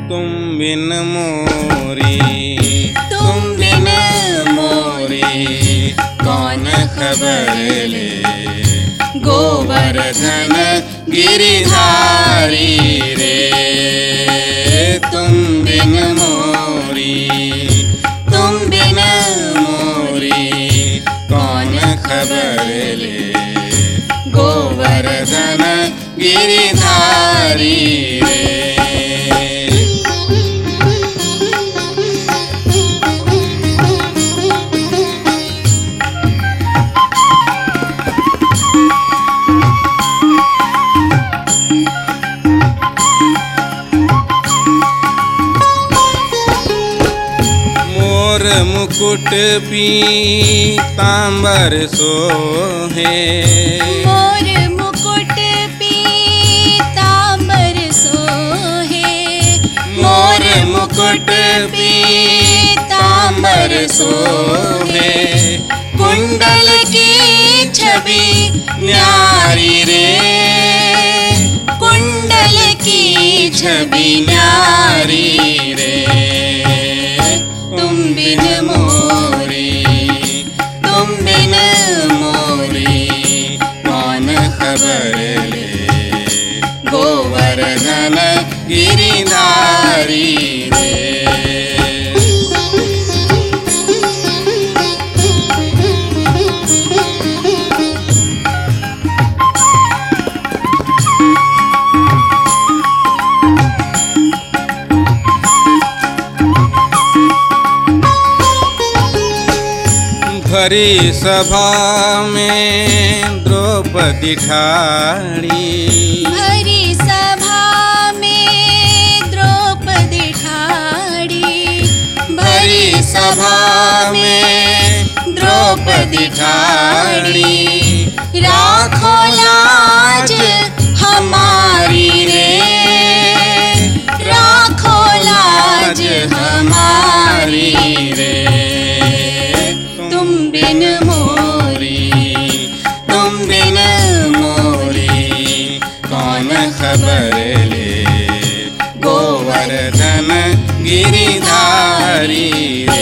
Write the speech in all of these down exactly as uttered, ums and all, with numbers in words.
तुम बिन मोरी, तुम बिन मोरी कौन खबर ले। गोवर्धन गिरिधारी रे, तुम बिन मोरी, तुम बिन मोरी कौन खबर ले। गोवर्धन गिरिधारी रे। मोर मुकुट पीतांबर सोहे, मोर मुकुट पीतांबर सोहे। मोर मुकुट पीतांबर सोहे। कुंडल की छवि न्यारी रे, कुंडल की छवि न्यारी रे। तुम बिन मोरी, तुम बिन मोरी कौन खबर ले। गोवर्धन गिरिधारी रे। भरी सभा में द्रौपदी ठाड़ी, भरी सभा में द्रौपदी ठाड़ी। भरी सभा में द्रौपदी ठाड़ी। राखो लाज हमारी रे, राखो लाज हमारी रे। तुम बिन मोरी, तुम बिन मोरी कौन खबर ले। गोवर्धन गिरिधारी रे।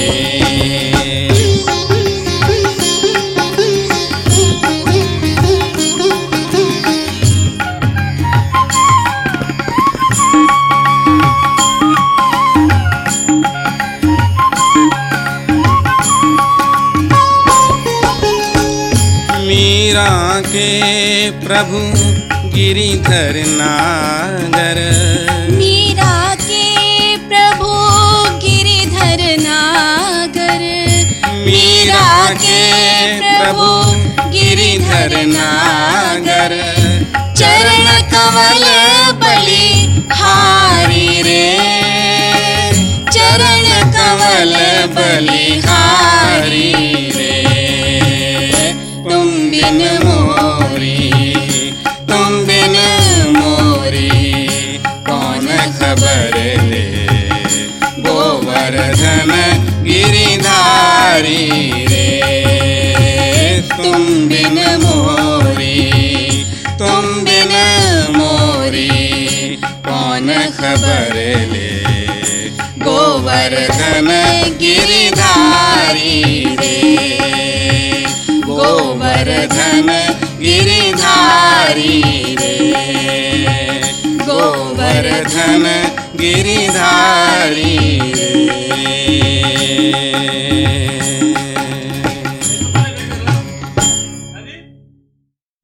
मीरा के प्रभु गिरिधर नागर, मीरा के प्रभु गिरिधर नागर। मीरा के प्रभु गिरिधर नागर। चरण कमल बलि हारी रे, चरण कमल बलिहारी रे। तुम बिन मोरी, तुम बिन मोरी कौन खबर ले। गोवर्धन गिरिधारी रे। तुम बिन मोरी, तुम बिन मोरी कौन खबर ले। गोवर्धन गिरिधारी रे। गोवर्धन गिरिधारी रे। गोवर्धन गिरिधारी रे।